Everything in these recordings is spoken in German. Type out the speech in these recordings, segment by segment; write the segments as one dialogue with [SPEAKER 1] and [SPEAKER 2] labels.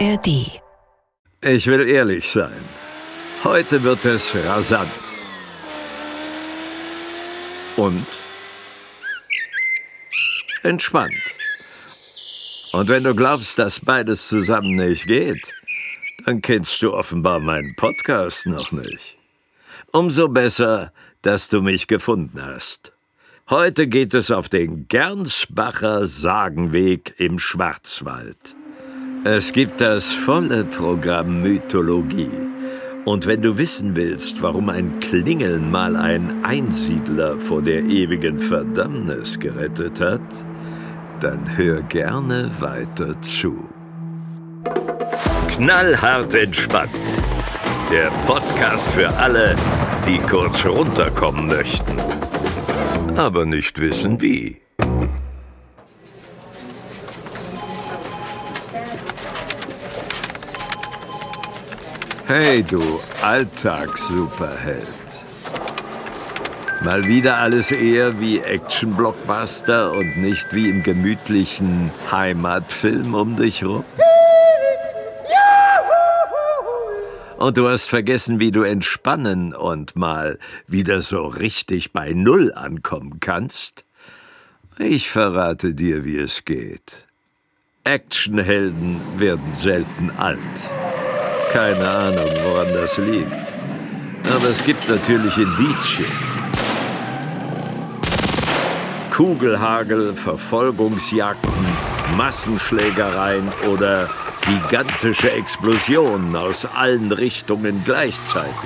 [SPEAKER 1] ARD.
[SPEAKER 2] Ich will ehrlich sein. Heute wird es rasant. Und entspannt. Und wenn du glaubst, dass beides zusammen nicht geht, dann kennst du offenbar meinen Podcast noch nicht. Umso besser, dass du mich gefunden hast. Heute geht es auf den Gernsbacher Sagenweg im Schwarzwald. Es gibt das volle Programm Mythologie. Und wenn du wissen willst, warum ein Klingeln mal ein Einsiedler vor der ewigen Verdammnis gerettet hat, dann hör gerne weiter zu. Knallhart entspannt. Der Podcast für alle, die kurz runterkommen möchten, aber nicht wissen wie. Hey du Alltagssuperheld. Mal wieder alles eher wie Action-Blockbuster und nicht wie im gemütlichen Heimatfilm um dich rum? Und du hast vergessen, wie du entspannen und mal wieder so richtig bei Null ankommen kannst? Ich verrate dir, wie es geht. Actionhelden werden selten alt. Keine Ahnung, woran das liegt. Aber es gibt natürlich Indizien. Kugelhagel, Verfolgungsjagden, Massenschlägereien oder gigantische Explosionen aus allen Richtungen gleichzeitig.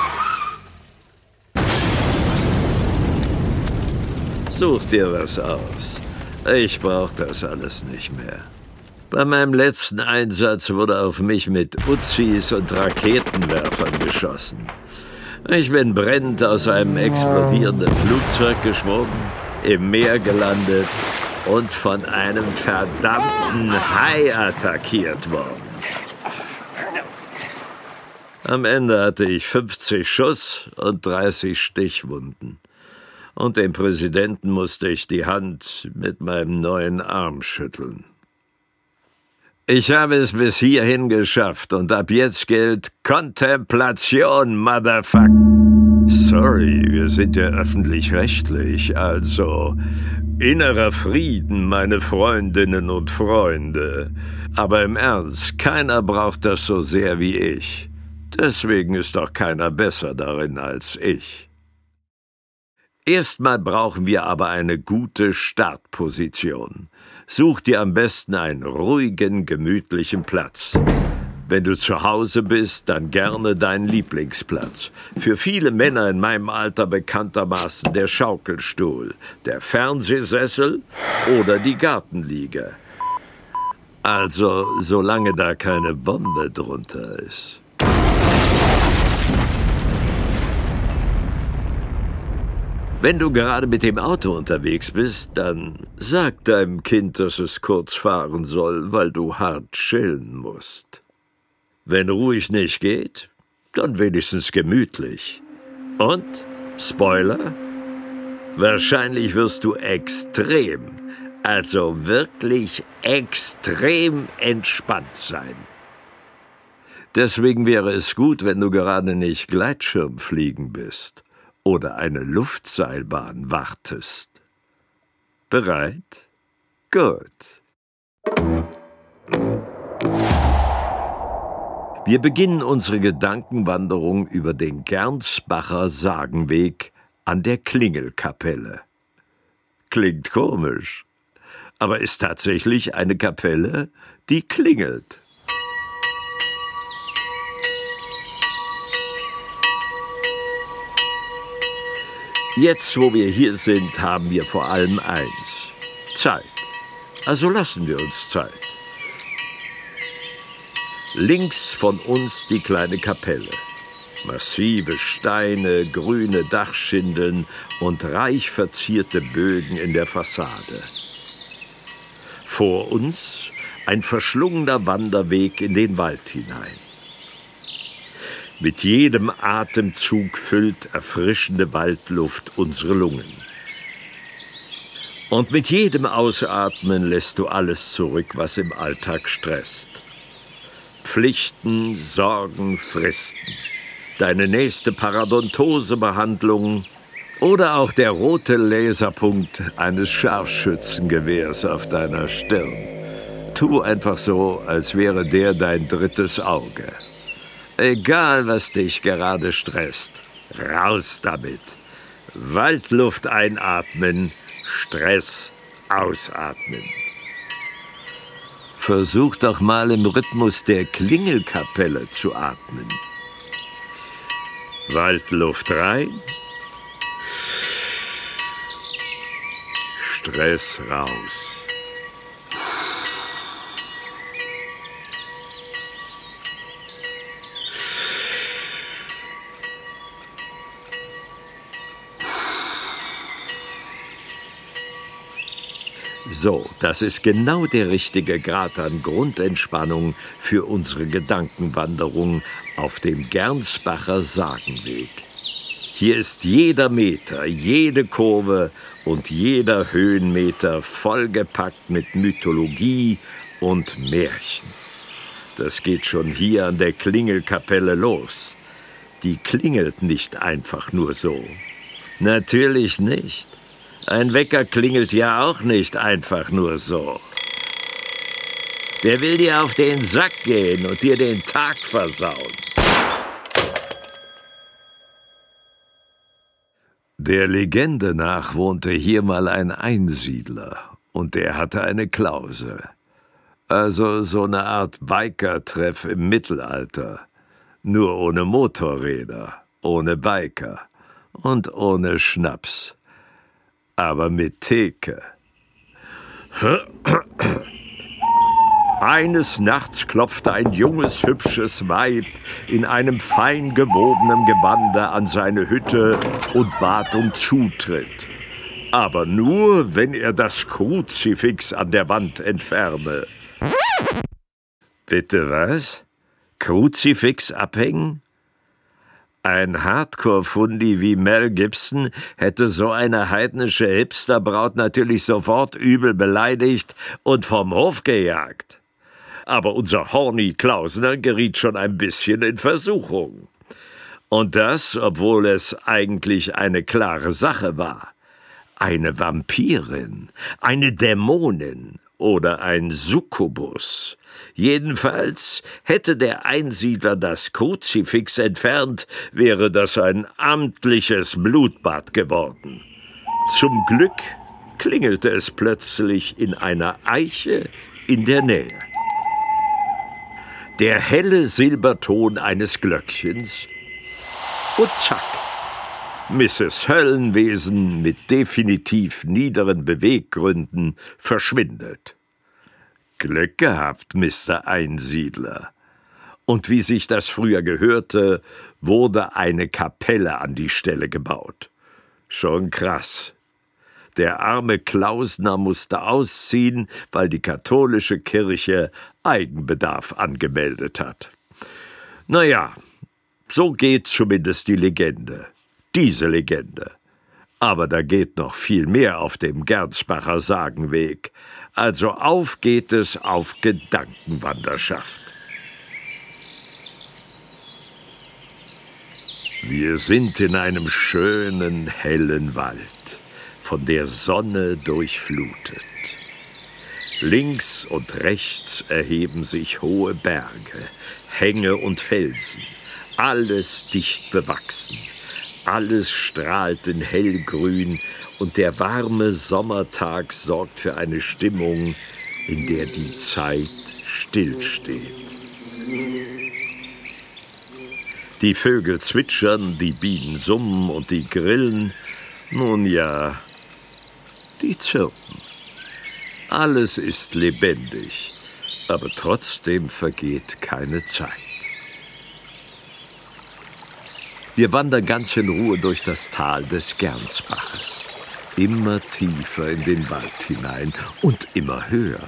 [SPEAKER 2] Such dir was aus. Ich brauch das alles nicht mehr. Bei meinem letzten Einsatz wurde auf mich mit Uzis und Raketenwerfern geschossen. Ich bin brennend aus einem explodierenden Flugzeug geschwommen, im Meer gelandet und von einem verdammten Hai attackiert worden. Am Ende hatte ich 50 Schuss und 30 Stichwunden. Und dem Präsidenten musste ich die Hand mit meinem neuen Arm schütteln. Ich habe es bis hierhin geschafft und ab jetzt gilt Kontemplation, Motherfuck. Sorry, wir sind ja öffentlich-rechtlich, also innerer Frieden, meine Freundinnen und Freunde. Aber im Ernst, keiner braucht das so sehr wie ich. Deswegen ist doch keiner besser darin als ich. Erstmal brauchen wir aber eine gute Startposition. Such dir am besten einen ruhigen, gemütlichen Platz. Wenn du zu Hause bist, dann gerne deinen Lieblingsplatz. Für viele Männer in meinem Alter bekanntermaßen der Schaukelstuhl, der Fernsehsessel oder die Gartenliege. Also, solange da keine Bombe drunter ist. Wenn du gerade mit dem Auto unterwegs bist, dann sag deinem Kind, dass es kurz fahren soll, weil du hart chillen musst. Wenn ruhig nicht geht, dann wenigstens gemütlich. Und, Spoiler, wahrscheinlich wirst du extrem, also wirklich extrem entspannt sein. Deswegen wäre es gut, wenn du gerade nicht Gleitschirmfliegen bist oder eine Luftseilbahn wartest. Bereit? Gut. Wir beginnen unsere Gedankenwanderung über den Gernsbacher Sagenweg an der Klingelkapelle. Klingt komisch, aber ist tatsächlich eine Kapelle, die klingelt. Jetzt, wo wir hier sind, haben wir vor allem eins: Zeit. Also lassen wir uns Zeit. Links von uns die kleine Kapelle. Massive Steine, grüne Dachschindeln und reich verzierte Bögen in der Fassade. Vor uns ein verschlungener Wanderweg in den Wald hinein. Mit jedem Atemzug füllt erfrischende Waldluft unsere Lungen. Und mit jedem Ausatmen lässt du alles zurück, was im Alltag stresst. Pflichten, Sorgen, Fristen. Deine nächste Parodontosebehandlung oder auch der rote Laserpunkt eines Scharfschützengewehrs auf deiner Stirn. Tu einfach so, als wäre der dein drittes Auge. Egal, was dich gerade stresst, raus damit. Waldluft einatmen, Stress ausatmen. Versuch doch mal im Rhythmus der Klingelkapelle zu atmen. Waldluft rein, Stress raus. So, das ist genau der richtige Grad an Grundentspannung für unsere Gedankenwanderung auf dem Gernsbacher Sagenweg. Hier ist jeder Meter, jede Kurve und jeder Höhenmeter vollgepackt mit Mythologie und Märchen. Das geht schon hier an der Klingelkapelle los. Die klingelt nicht einfach nur so. Natürlich nicht. Ein Wecker klingelt ja auch nicht einfach nur so. Der will dir auf den Sack gehen und dir den Tag versauen. Der Legende nach wohnte hier mal ein Einsiedler und der hatte eine Klause. Also so eine Art Biker-Treff im Mittelalter. Nur ohne Motorräder, ohne Biker und ohne Schnaps. Aber mit Theke. Eines Nachts klopfte ein junges, hübsches Weib in einem fein gewobenen Gewande an seine Hütte und bat um Zutritt. Aber nur, wenn er das Kruzifix an der Wand entferne. Bitte was? Kruzifix abhängen? Ein Hardcore-Fundi wie Mel Gibson hätte so eine heidnische Hipsterbraut natürlich sofort übel beleidigt und vom Hof gejagt. Aber unser Horny Klausner geriet schon ein bisschen in Versuchung. Und das, obwohl es eigentlich eine klare Sache war. Eine Vampirin, eine Dämonin oder ein Succubus. Jedenfalls hätte der Einsiedler das Kruzifix entfernt, wäre das ein amtliches Blutbad geworden. Zum Glück klingelte es plötzlich in einer Eiche in der Nähe. Der helle Silberton eines Glöckchens und zack, Mrs. Höllenwesen mit definitiv niederen Beweggründen verschwindet. Glück gehabt, Mr. Einsiedler. Und wie sich das früher gehörte, wurde eine Kapelle an die Stelle gebaut. Schon krass. Der arme Klausner musste ausziehen, weil die katholische Kirche Eigenbedarf angemeldet hat. Naja, so geht zumindest die Legende. Diese Legende. Aber da geht noch viel mehr auf dem Gernsbacher Sagenweg. Also auf geht es auf Gedankenwanderschaft. Wir sind in einem schönen, hellen Wald, von der Sonne durchflutet. Links und rechts erheben sich hohe Berge, Hänge und Felsen, alles dicht bewachsen. Alles strahlt in hellgrün und der warme Sommertag sorgt für eine Stimmung, in der die Zeit stillsteht. Die Vögel zwitschern, die Bienen summen und die Grillen, nun ja, die zirpen. Alles ist lebendig, aber trotzdem vergeht keine Zeit. Wir wandern ganz in Ruhe durch das Tal des Gernsbaches. Immer tiefer in den Wald hinein und immer höher.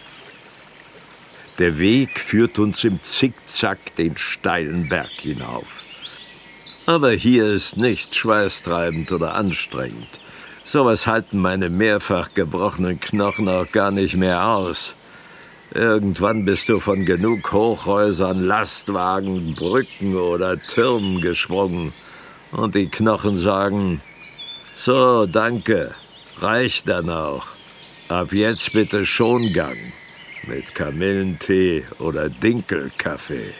[SPEAKER 2] Der Weg führt uns im Zickzack den steilen Berg hinauf. Aber hier ist nicht schweißtreibend oder anstrengend. Sowas halten meine mehrfach gebrochenen Knochen auch gar nicht mehr aus. Irgendwann bist du von genug Hochhäusern, Lastwagen, Brücken oder Türmen geschwungen und die Knochen sagen, so, danke, reicht dann auch. Ab jetzt bitte Schongang mit Kamillentee oder Dinkelkaffee.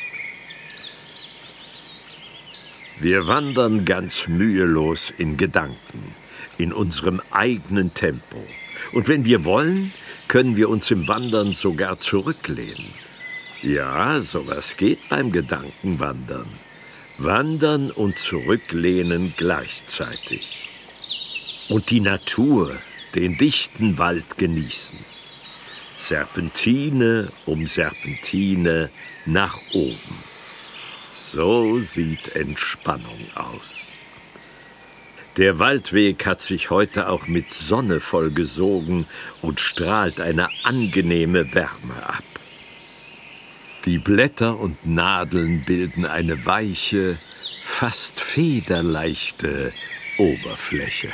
[SPEAKER 2] Wir wandern ganz mühelos in Gedanken, in unserem eigenen Tempo. Und wenn wir wollen, können wir uns im Wandern sogar zurücklehnen. Ja, sowas geht beim Gedankenwandern. Wandern und zurücklehnen gleichzeitig. Und die Natur, den dichten Wald genießen. Serpentine um Serpentine nach oben. So sieht Entspannung aus. Der Waldweg hat sich heute auch mit Sonne vollgesogen und strahlt eine angenehme Wärme ab. Die Blätter und Nadeln bilden eine weiche, fast federleichte Oberfläche.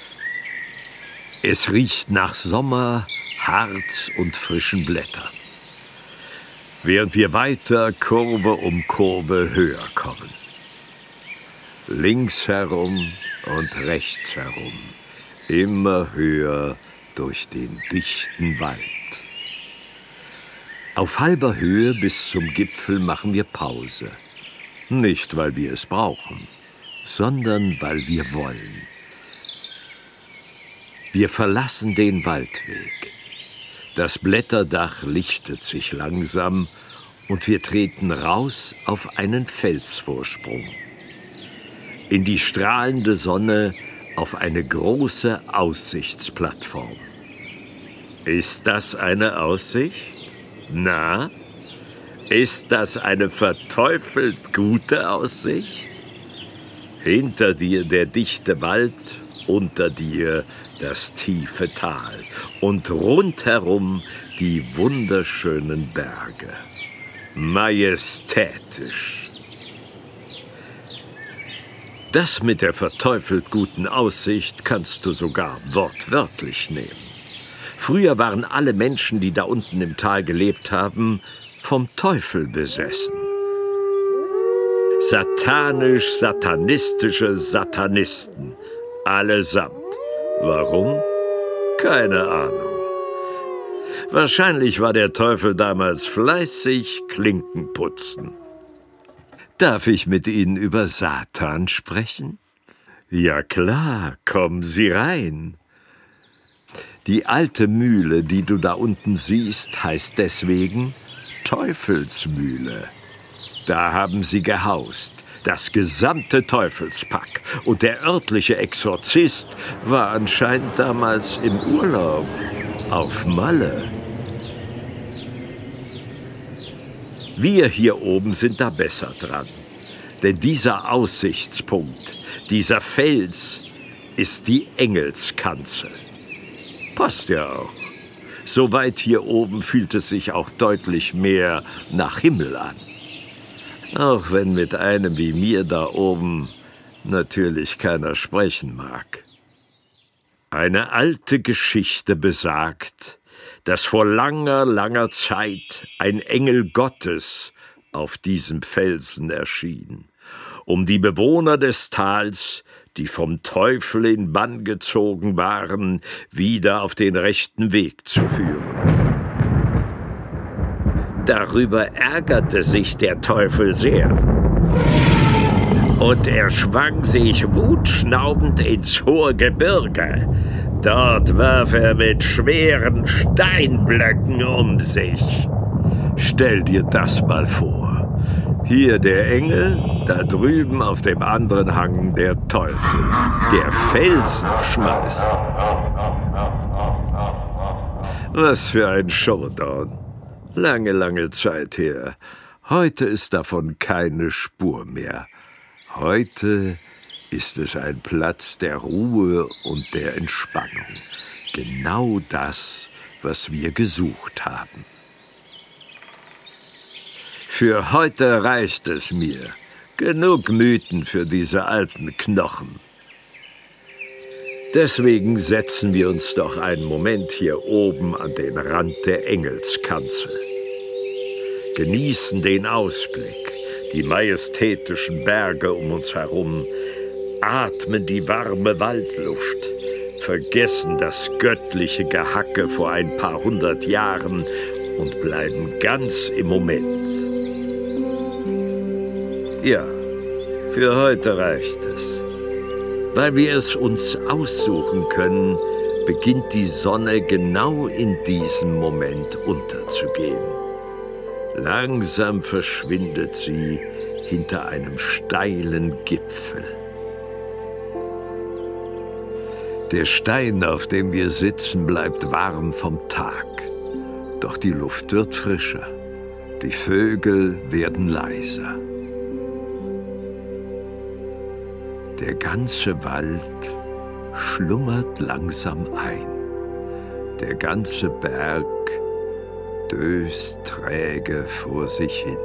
[SPEAKER 2] Es riecht nach Sommer, Harz und frischen Blättern. Während wir weiter Kurve um Kurve höher kommen. Links herum und rechts herum, immer höher durch den dichten Wald. Auf halber Höhe bis zum Gipfel machen wir Pause. Nicht, weil wir es brauchen, sondern weil wir wollen. Wir verlassen den Waldweg. Das Blätterdach lichtet sich langsam und wir treten raus auf einen Felsvorsprung. In die strahlende Sonne auf eine große Aussichtsplattform. Ist das eine Aussicht? Na, ist das eine verteufelt gute Aussicht? Hinter dir der dichte Wald, unter dir das tiefe Tal und rundherum die wunderschönen Berge. Majestätisch. Das mit der verteufelt guten Aussicht kannst du sogar wortwörtlich nehmen. Früher waren alle Menschen, die da unten im Tal gelebt haben, vom Teufel besessen. Satanisch-satanistische Satanisten, allesamt. Warum? Keine Ahnung. Wahrscheinlich war der Teufel damals fleißig Klinken putzen. Darf ich mit Ihnen über Satan sprechen? Ja klar, kommen Sie rein. Die alte Mühle, die du da unten siehst, heißt deswegen Teufelsmühle. Da haben sie gehaust. Das gesamte Teufelspack. Und der örtliche Exorzist war anscheinend damals im Urlaub auf Malle. Wir hier oben sind da besser dran. Denn dieser Aussichtspunkt, dieser Fels, ist die Engelskanzel. Passt ja auch. So weit hier oben fühlt es sich auch deutlich mehr nach Himmel an. Auch wenn mit einem wie mir da oben natürlich keiner sprechen mag. Eine alte Geschichte besagt, dass vor langer, langer Zeit ein Engel Gottes auf diesem Felsen erschien, um die Bewohner des Tals, die vom Teufel in Bann gezogen waren, wieder auf den rechten Weg zu führen. Darüber ärgerte sich der Teufel sehr. Und er schwang sich wutschnaubend ins hohe Gebirge. Dort warf er mit schweren Steinblöcken um sich. Stell dir das mal vor. Hier der Engel, da drüben auf dem anderen Hang der Teufel, der Felsen schmeißt. Was für ein Showdown. Lange, lange Zeit her. Heute ist davon keine Spur mehr. Heute ist es ein Platz der Ruhe und der Entspannung. Genau das, was wir gesucht haben. Für heute reicht es mir. Genug Mythen für diese alten Knochen. Deswegen setzen wir uns doch einen Moment hier oben an den Rand der Engelskanzel. Genießen den Ausblick, die majestätischen Berge um uns herum, atmen die warme Waldluft, vergessen das göttliche Gehacke vor ein paar hundert Jahren und bleiben ganz im Moment. Ja, für heute reicht es. Weil wir es uns aussuchen können, beginnt die Sonne genau in diesem Moment unterzugehen. Langsam verschwindet sie hinter einem steilen Gipfel. Der Stein, auf dem wir sitzen, bleibt warm vom Tag. Doch die Luft wird frischer, die Vögel werden leiser. Der ganze Wald schlummert langsam ein. Der ganze Berg döst träge vor sich hin.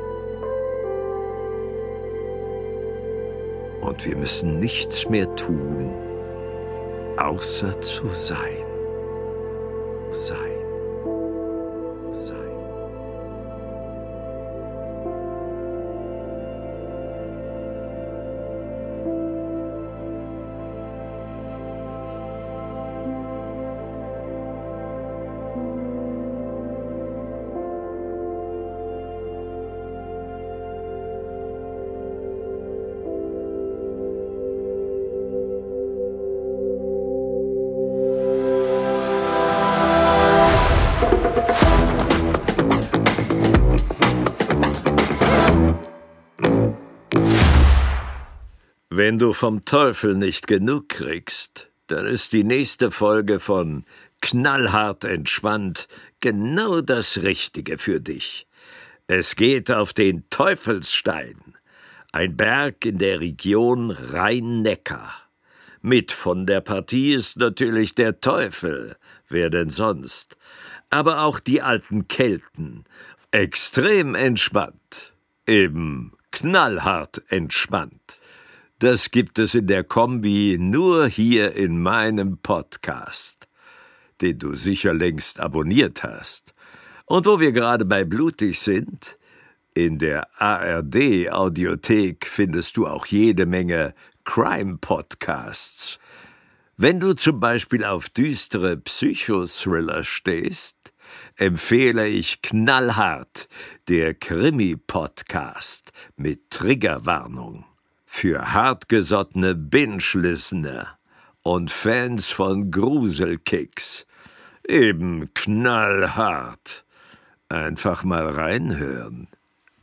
[SPEAKER 2] Und wir müssen nichts mehr tun, außer zu sein. Sein. Wenn du vom Teufel nicht genug kriegst, dann ist die nächste Folge von Knallhart entspannt genau das Richtige für dich. Es geht auf den Teufelsstein, ein Berg in der Region Rhein-Neckar. Mit von der Partie ist natürlich der Teufel, wer denn sonst? Aber auch die alten Kelten, extrem entspannt, eben knallhart entspannt. Das gibt es in der Kombi nur hier in meinem Podcast, den du sicher längst abonniert hast. Und wo wir gerade bei blutig sind, in der ARD-Audiothek findest du auch jede Menge Crime-Podcasts. Wenn du zum Beispiel auf düstere Psychothriller stehst, empfehle ich knallhart der Krimi-Podcast mit Triggerwarnung. Für hartgesottene Binge-Listener und Fans von Gruselkicks. Eben knallhart. Einfach mal reinhören.